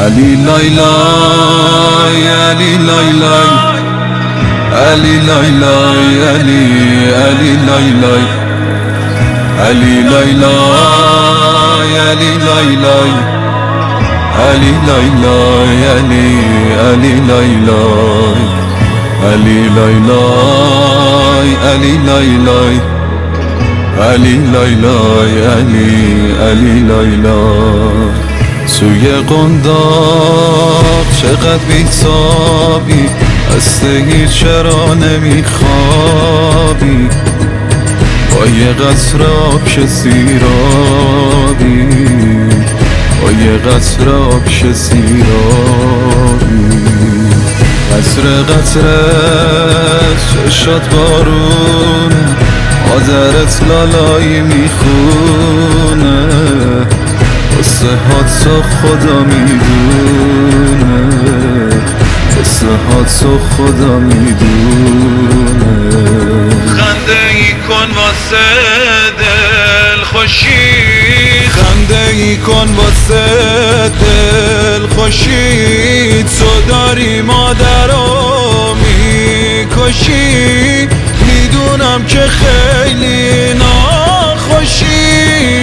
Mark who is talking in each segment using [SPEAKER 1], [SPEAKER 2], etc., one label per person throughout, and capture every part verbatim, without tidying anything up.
[SPEAKER 1] علی لای لای علی لای لای علی لای لای علی علی لای لای علی لای لای علی لای لای علی لای لای علی علی لای لای علی لای لای علی لای لای علی لای لای علی علی لای لای سوی قنداق چقدر بی‌تابی، هستگی چرا نمیخوابی؟ با یه قطره آب شه سیرابی، با یه قطره آب شه سیرابی. قطره قطره چشات بارونه، مادرت لالایی میخونه، قصه هاتو خدا میدونه، قصه هاتو خدا میدونه.
[SPEAKER 2] خنده ای کن واسه دل خوشی،
[SPEAKER 1] خنده ای کن واسه دل خوشی. تو داری مادرو میکشی، میدونم که خیلی ناخوشی.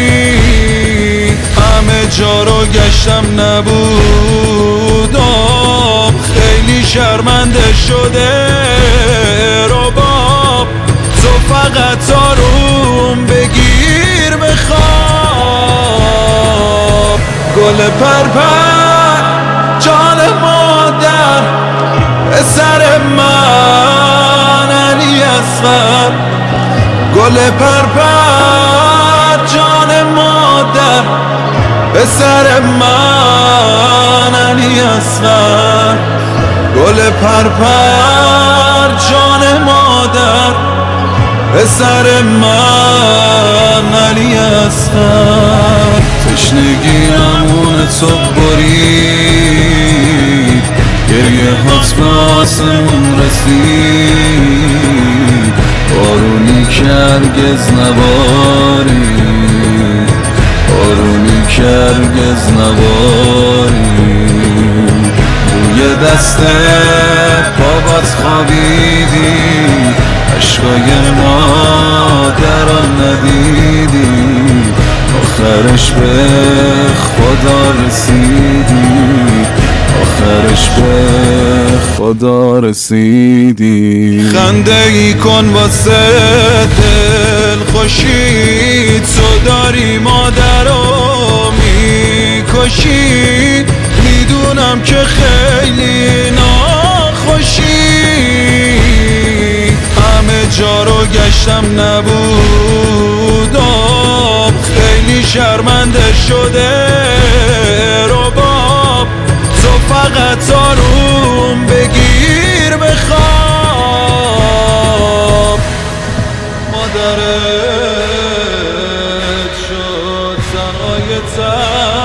[SPEAKER 1] همه جا رو گشتم نبودم، خیلی شرمنده شده رباب. تو فقط آروم بگیر بخواب. گل پرپر جان مادر، پسر من علی اصغر. گل پرپر جان مادر، پسر من علی اصغر. گل پرپر جان مادر، پسر من علی اصغر. تشنگی امون تو برید، گریه هات به آسمون رسید. بارونی که هرگز نبارید، بارونی که هرگز نبارید. روی دست بابات خوابیدی، عشقای مادران ندیدی. آخرش به خدا رسیدی، آخرش به خدا رسیدی. خنده ای کن واسه دل خوشی، تو داری مادرو میکشی. میدونم که خیلی ناخوشی، همه جا رو گشتم نبودم، خیلی شرمنده شده رباب. تو فقط آروم بگیر بخواب. مادرت شد سرای تن